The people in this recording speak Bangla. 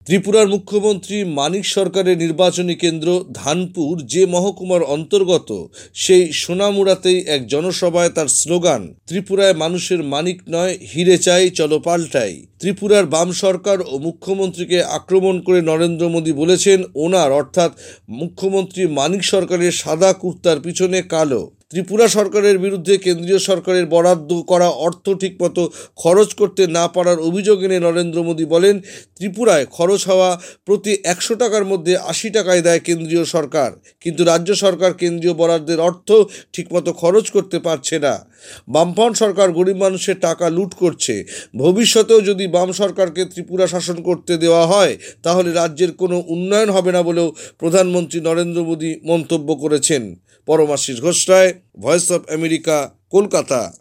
ত্রিপুরার মুখ্যমন্ত্রী মানিক সরকারের নির্বাচনী কেন্দ্র ধানপুর যে মহকুমার অন্তর্গত সেই সোনামুড়াতেই এক জনসভায় তার স্লোগান ত্রিপুরায় মানুষের মানিক নয় হিরে চাই, চলো পাল্টাই। ত্রিপুরার বাম সরকার ও মুখ্যমন্ত্রীকে আক্রমণ করে নরেন্দ্র মোদী বলেছেন ওনার অর্থাৎ মুখ্যমন্ত্রী মানিক সরকারের সাদা কুর্তার পিছনে কালো। ত্রিপুরা সরকারের বিরুদ্ধে কেন্দ্রীয় সরকারের বরাদ্দ করা অর্থ ঠিকমতো খরচ করতে না পারার অভিযোগ এনে নরেন্দ্র মোদী বলেন ত্রিপুরায় খরচ হওয়া প্রতি 100 টাকার মধ্যে 80 টাকায় দেয় কেন্দ্রীয় সরকার, কিন্তু রাজ্য সরকার কেন্দ্রীয় বরাদ্দের অর্থ ঠিকমতো খরচ করতে পারছে না। বামফ্রন্ট সরকার গরিব মানুষের টাকা লুট করছে। ভবিষ্যতেও যদি বাম সরকারকে ত্রিপুরা শাসন করতে দেওয়া হয় তাহলে রাজ্যের কোনো উন্নয়ন হবে না বলেও প্রধানমন্ত্রী নরেন্দ্র মোদী মন্তব্য করেছেন। Paramashis Ghosh Roy, voice of America, Kolkata.